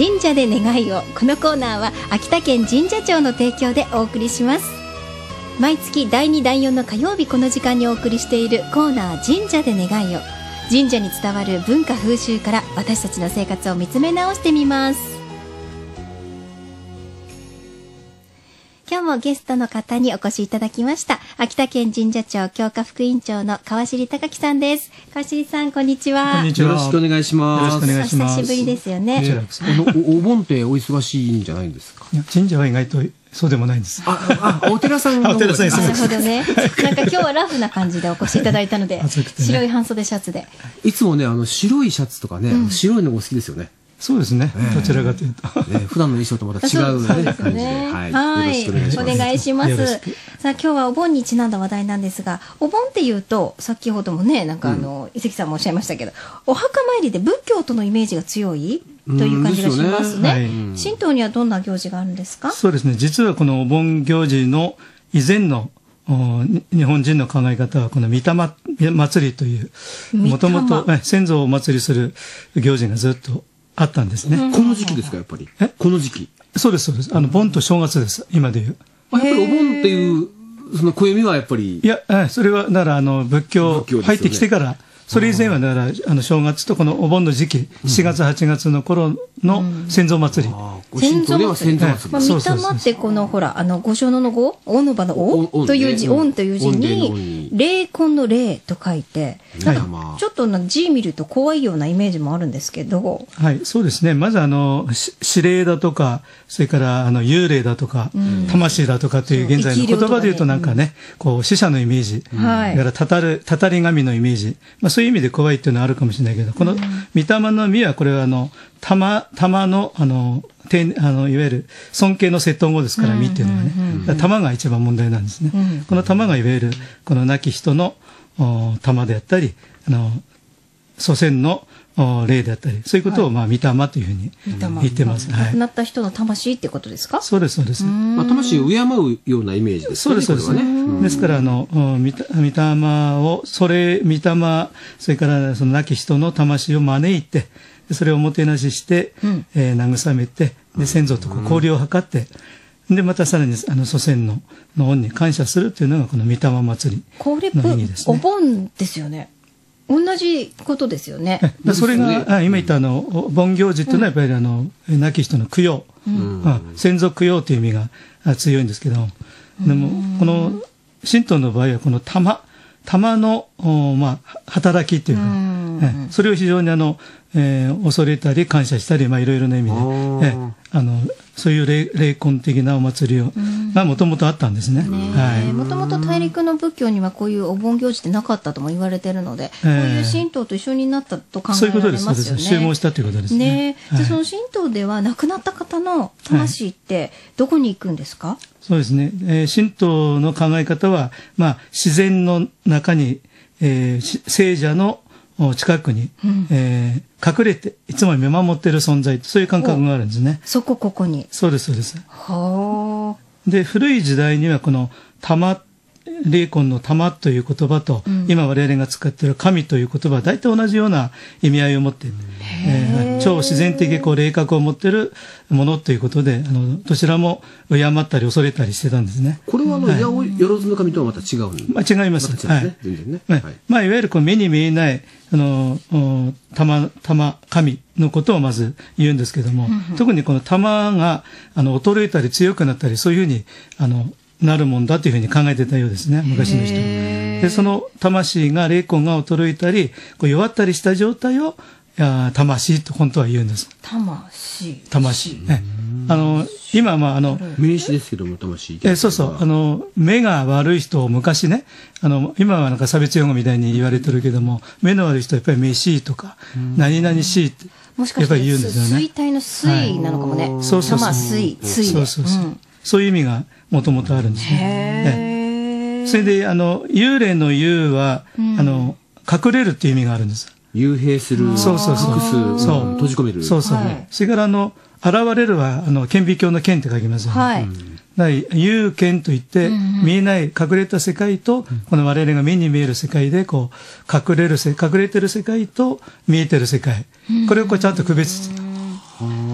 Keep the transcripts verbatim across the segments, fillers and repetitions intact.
神社で願いを。このコーナーは秋田県神社庁の提供でお送りします。毎月だいにだいよんの火曜日、この時間にお送りしているコーナー神社で願いを。神社に伝わる文化風習から私たちの生活を見つめ直してみます。今日もゲストの方にお越しいただきました。秋田県神社庁強化副委員長の川尻隆樹さんです。川尻さん、こんにちは。 こんにちは。よろしくお願いします。 よろしくお願いします。お久しぶりですよね。 ね、お, お盆ってお忙しいんじゃないんですか？ いや、神社は意外とそうでもないんです。 あ、あ、お寺さんのお寺さんに。 なるほどね。なんか今日はラフな感じでお越しいただいたので、ね、白い半袖シャツで。 いつもね、あの白いシャツとかね、うん、白いのが好きですよね。 そうですね。えー、どちらかというと、 ね、普段の衣装とまた違う、ね、ね、感じで、はい、はい、よろしくお願いします。 お願いします。さあ今日はお盆にちなんだ話題なんですが、お盆っていうと先ほどもね、なんかあの、うん、伊関さんもおっしゃいましたけど、お墓参りで仏教とのイメージが強いという感じがしますね。ね、はい、神道にはどんな行事があるんですか？ そうですね。実はこのお盆行事の以前の日本人の考え方はこの御霊祭りというもともと先祖をお祭りする行事がずっとあったんですね。 この時期ですか、やっぱり。え、この時期。 そうです、そうです。あの、盆と正月です、今でいう。 あ、やっぱりお盆っていう、その暦はやっぱり。 いや、それは、だから、あの、仏教入ってきてから、それ以前は、だから、あの、正月とこのお盆の時期、しちがつ、はちがつの頃の先祖祭り。 先祖祭り。まあ、御霊ってこの、ほら、あの、五所の五、大の場のおという字、御という字に、霊魂の霊と書いて、なんか、ちょっと字見ると怖いようなイメージもあるんですけど。 はい、そうですね。まず、あの、指令だとか、それから、あの、幽霊だとか、魂だとかという現在の言葉で言うとなんかね、こう、死者のイメージ。だから、たたる、たたり神のイメージ。まあ、そういう意味で怖いっていうのはあるかもしれないけど、この、御霊の実は、これは、あの、玉、玉の、あの、あのいわゆる尊敬の接頭語ですから、実っていうのはね、玉が一番問題なんですね。この玉がいわゆるこの亡き人の玉であったり、あの祖先の霊であったり、そういうことをまあ御霊というふうに言ってます。 亡くなった人の魂ってことですか？ そうです、そうです。 まあ魂を敬うようなイメージですね。 そうです、そうですね。ですからあの御霊をそれ御霊、それからその亡き人の魂を招いて。それをおもてなしして、うんえー、慰めてで先祖とこう交流を図って、うん、でまたさらにあの祖先のの恩に感謝するというのがこの御霊祭りの意義ですね。 お盆ですよね。同じことですよね。 それが、ね、今言ったあの盆行事というのはやっぱりあの、うん、亡き人の供養、うんまあ、先祖供養という意味が強いんですけど、でもこの神道の場合はこの玉玉の、まあ、働きというか、うん、それを非常にあの、えー、恐れたり感謝したり、まあ、いろいろな意味で、えー、あのそういう霊、霊魂的なお祭りを、うん、がもともとあったんですね。 もともと大陸の仏教にはこういうお盆行事ってなかったとも言われているので、えー、こういう神道と一緒になったと考えられますよね。そういうことです。そうです。 集合したということですね。 ね、はい、じゃあその神道では亡くなった方の魂ってどこに行くんですか？はい、 そうですね。えー、神道の考え方は、まあ、自然の中に、えー、聖者の近くに、うんえー、隠れていつも見守っている存在、そういう感覚があるんですね。 そこここに。 そうですそうです。 はあ。で古い時代にはこの玉霊魂の玉という言葉と、うん、今我々が使っている神という言葉は大体同じような意味合いを持っている、えー、超自然的こう霊格を持っているものということで、あのどちらも敬ったり恐れたりしてたんですね。 これはあの、はい、よろずの神とはまた違うんですか？ まあ、違います。また違いますね。全然ね。はい。まあいわゆるこう目に見えないあの玉玉神のことをまず言うんですけども、うんうん、特にこの玉があの衰えたり強くなったりそういうふうにあのなるもんだというふうに考えてたようですね、昔の人。で、その魂が、霊魂が衰えたり、こう弱ったりした状態を、や魂と本当は言うんです。 魂。 魂。ね、あの、今、まあ、あの、 名詞ですけども、魂。 え、そうそう。あの、目が悪い人を昔ね、あの、今はなんか差別用語みたいに言われてるけども、目の悪い人はやっぱり目しとか、何々しって、やっぱり言うんですよね。 衰退の水なのかもね。はい、 そうそうそう。 魂、水。 そうそうそう。うん、そういう意味がもともとあるんですね。それで、あの、幽霊の幽は、うん、あの、隠れるっていう意味があるんです。 幽閉する。 そうそうそう。 そう。閉じ込める。 そうそう。はい、それから、あの、現れるは、あの、顕微鏡の顕って書きますよね。はい。幽顕といって、見えない、隠れた世界と、この我々が目に見える世界で、こう、隠れるせ、隠れてる世界と、見えてる世界。これをこうちゃんと区別して。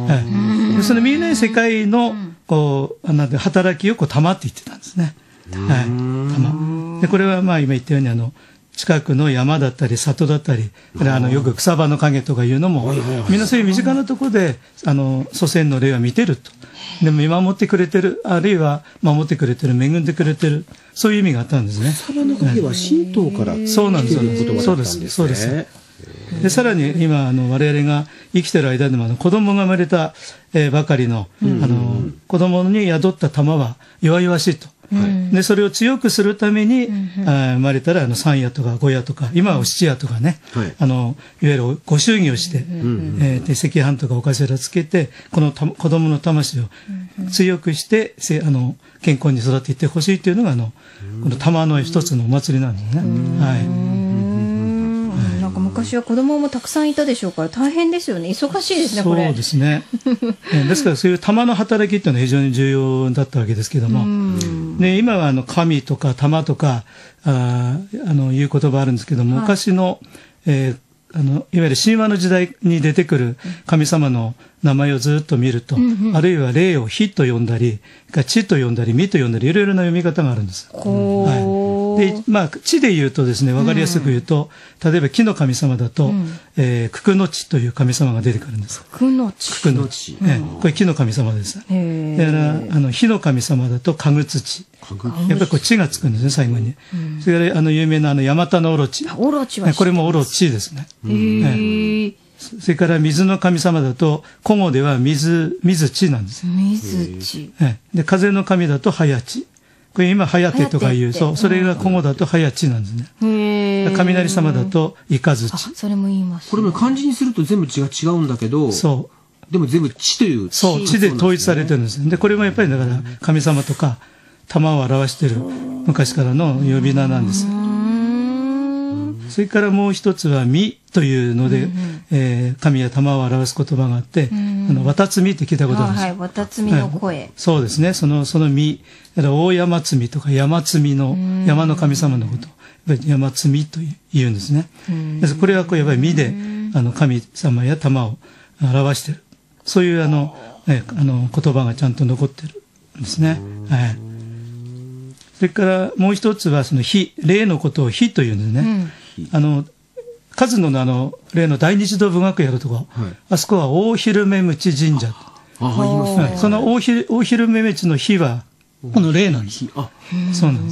はい、でその見えない世界のこうなんて働きをこう玉って言ってたんですね。はい、玉でこれはまあ今言ったようにあの近くの山だったり里だったり、あのよく草場の影とかいうのも、みんなそういう身近なところであの祖先の霊は見てると。でも見守ってくれてる、あるいは守ってくれてる、恵んでくれてる、そういう意味があったんですね。 草場の影は神道から来ている言葉だったんですね。 そうです、そうです。でさらに今あの我々が生きてる間でもあの子供が生まれた、えー、ばかりの、うん、あの子供に宿った玉は弱々しいと。はい、でそれを強くするために、うん、あ生まれたらあの三夜とか五夜とか今は七夜とかね、はい、あのいわゆるご祝儀をして、うんえー、で赤飯とかお頭つけてこのた子供の魂を強くして、うん、あの健康に育っていってほしいというのがあの、うん、この玉の一つのお祭りなんですね。はいなんか昔は子供もたくさんいたでしょうから大変ですよね。忙しいですねこれ。 そうですねですからそういう玉の働きっていうのは非常に重要だったわけですけども、で今はあの神とか玉とかああのいう言葉あるんですけども、はい、昔の、えーあのいわゆる神話の時代に出てくる神様の名前をずっと見ると、うんうん、あるいは霊を火と呼んだり地と呼んだり身と呼んだりいろいろな読み方があるんです。はい、でまあ、地で言うとですね分かりやすく言うと、うん、例えば木の神様だと、うんえー、九九の地という神様が出てくるんです。 九九の地、 九九の地、ね、これ木の神様です。だからあの火の神様だとかぐつ地、やっぱりこう地がつくんですね最後に、うん、それからあの有名なあのヤマタノオロチ、 オロチはこれもオロチですね。ね、それから水の神様だと古語では水水地なんです。 水地、 ね、で風の神だとハヤチ、これ今ハヤテとかいうそうそれが古語だとハヤチなんですね。へ雷様だとイカズチ、 それも言います、ね、 これも漢字にすると全部字が違うんだけど、そうでも全部地というそう地で統一されてるんです。でこれもやっぱりだから神様とか玉を表している昔からの呼び名なんです。それからもう一つは身というので、うんうんえー、神や玉を表す言葉があって、うん、あの渡つみって聞いたことあるんです。 はい、渡つみの声、はい、 そうですね。そのその身、大山積みとか山積みの山の神様のことを山積みと言うんですね。これはこうやっぱり身であの神様や玉を表している、そういうあの、ね、あの言葉がちゃんと残っているんですね。はい。それからもう一つはその火、霊のことを火というんですね。うん、あの数のあの例の大日堂文学やるとこ、はい、あそこは大昼目鞭神社、 ああ、いますね。 その大昼大昼目鞭の火はこの霊なんです。あ、そうなんです。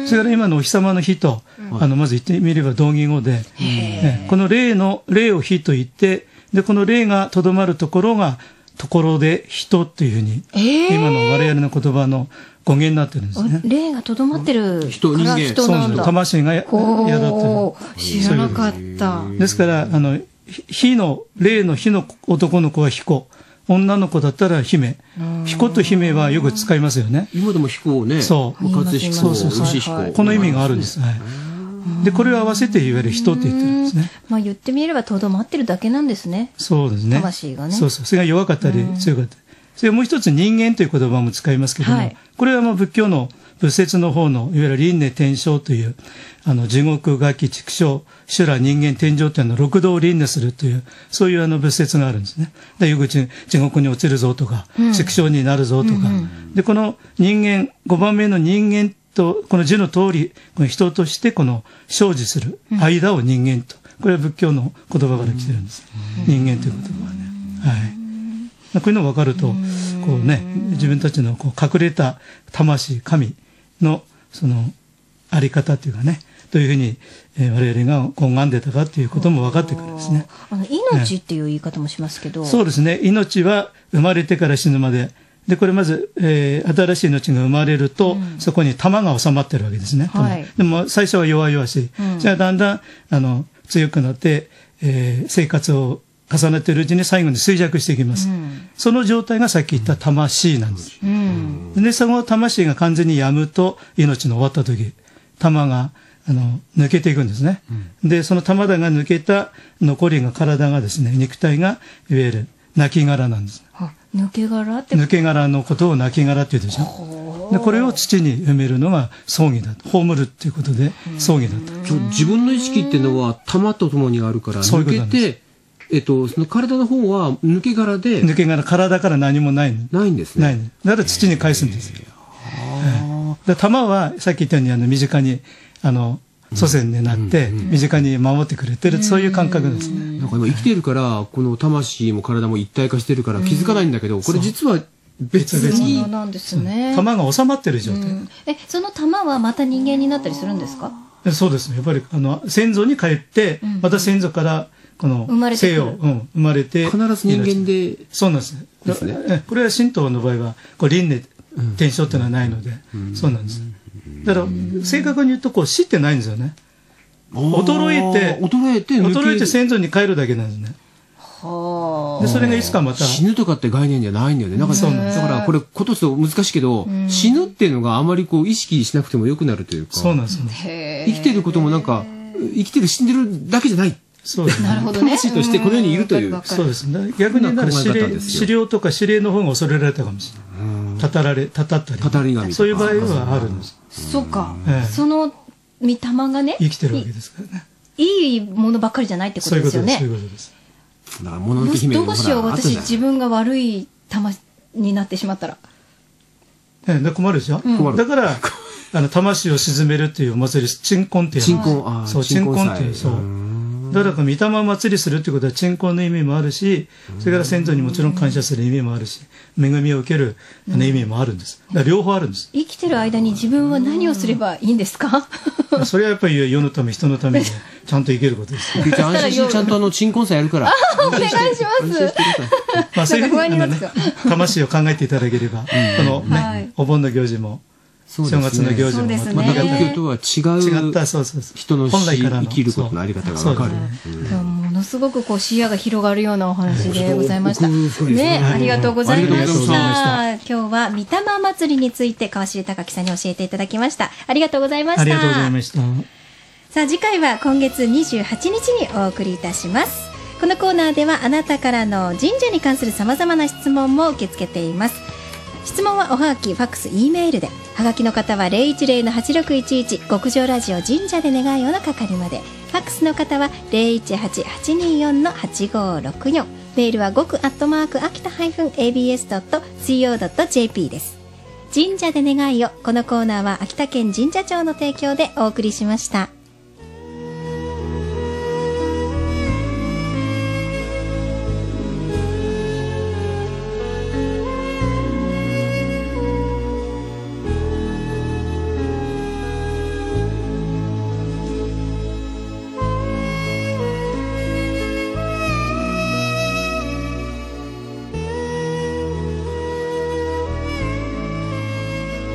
それから今のお日様の火と、うん、あのまず言ってみれば同義語で、ね、この霊の霊を火と言って、でこの霊がとどまるところがところで人っていうふうに、えー、今の我々の言葉の語源になってるんですね。 霊がとどまってる人、人間、 人なんだ。 魂が宿ってる。 知らなかった。 ですからあの火の霊の火の男の子は彦、女の子だったら姫。彦と姫はよく使いますよね。 今でも彦をね、 そう和彦、 そうそうそう、はい、この意味があるんです。はい。でこれを合わせていわゆる人って言ってるんですね。 まあ言ってみればとどまってるだけなんですね。 そうですね。 魂がね。 そうそう。それが弱かったり強かったり。それもう一つ人間という言葉も使いますけども、はい、これはもう仏教の仏説の方のいわゆる輪廻転生というあの地獄、餓鬼、畜生、修羅、人間、天上というの六道を輪廻するというそういうあの仏説があるんですね。でよく地獄に落ちるぞとか、うん、畜生になるぞとか、うんうん、でこの人間ごばんめの人間とこの字の通りこの人としてこの生じする間を人間と、これは仏教の言葉から来てるんです。人間という言葉はね。はい。こういうのが分かると、こうね、自分たちのこう隠れた魂、神のそのあり方というかね、どういうふうに、えー、我々が拝んでたかということも分かってくるんですね。 あの命っていう言い方もしますけど、 ね、そうですね。命は生まれてから死ぬまで。で、これまず、えー、新しい命が生まれると、うん、そこに玉が収まってるわけですね。はい、でも最初は弱々しい。うん、じゃあだんだんあの強くなって、えー、生活を重ねているうちに最後に衰弱していきます。うん、その状態がさっき言った魂なんです。うん、で、その魂が完全に病むと命の終わった時、玉があの抜けていくんですね。うん、で、その玉が抜けた残りが体がですね、肉体がいわゆる亡骸なんです。 抜け殻って抜け殻のことを亡骸って言うでしょ。でこれを土に埋めるのが葬儀だと、葬るっていうことで葬儀だと。 自分の意識っていうのは玉とともにあるから抜けてえっと、その体の方は抜け殻で。 抜け殻、体から何もないの。 ないんですね。 ないの。だから土に返すんです。で玉はさっき言ったようにあの身近にあの祖先になって身近に守ってくれてる、そういう感覚ですね。 なんか今生きてるからこの魂も体も一体化してるから気づかないんだけど、これ実は別にそうなんですね。 玉が収まってる状態。 え、その玉はまた人間になったりするんですか？ そうですね。やっぱりあの先祖に帰ってまた先祖からこの生を生まれて必ず人間で。 そうなんですね。これは神道の場合はこう輪廻転生っていうのはないので、そうなんです。だから正確に言うとこう死ってないんですよね。衰えて衰えて衰えて先祖に帰るだけなんですね。でそれがいつかまた死ぬとかって概念じゃないんだよね。なんかだからこれことすと難しいけど、死ぬっていうのがあまりこう意識しなくてもよくなるというか。 そうなんですよね。 生きてることもなんか生きてる死んでるだけじゃない。 そうですね。 なるほどね。 魂としてこの世にいるという。 そうですね。逆になんか司令司令とか司令の方が恐れられたかもしれない。たたられたたったり。 たたり神。 そういう場合はあるんです。 そうか。その御霊がね。 生きてるわけですからね。 いいものばっかりじゃないってことですよね。 そういうことです。 だから物のけ姫のどうしよう私自分が悪い玉になってしまったら。 ええ、困るでしょ。だからあの魂を鎮めるっていうお祭り鎮魂っていう。 鎮魂、 そう鎮魂っていうそう。だから御霊祭りするってことは鎮魂の意味もあるし、それから先祖にもちろん感謝する意味もあるし、恵みを受ける意味もあるんです。だから両方あるんです。 生きてる間に自分は何をすればいいんですか？ それはやっぱり世のため人のためにちゃんと生きることです。 安心してちゃんとあの鎮魂祭やるから。 お願いします。 まあそういうふうにね魂を考えていただければ、このねお盆の行事も。正月の行事もまた仏教とは違う人の生きることのあり方が分かる。 ものすごくこう視野が広がるようなお話でございました。ね、ありがとうございました。今日は御霊祭りについて川尻隆樹さんに教えていただきました。ありがとうございました。 ありがとうございました。 さあ次回は今月にじゅうはちにちにお送りいたします。このコーナーではあなたからの神社に関するさまざまな質問も受け付けています。質問はおはがき、ファックス、E メールで。はがきの方は ゼロいちゼロのはちろくいちいち 極上ラジオ神社で願いをの係まで。ファックスの方は ゼロいちはちはちによんのはちごろくよん。メールはごくアットマーク秋田 エービーエスドットシーオードットジェーピー です。神社で願いを。このコーナーは秋田県神社庁の提供でお送りしました。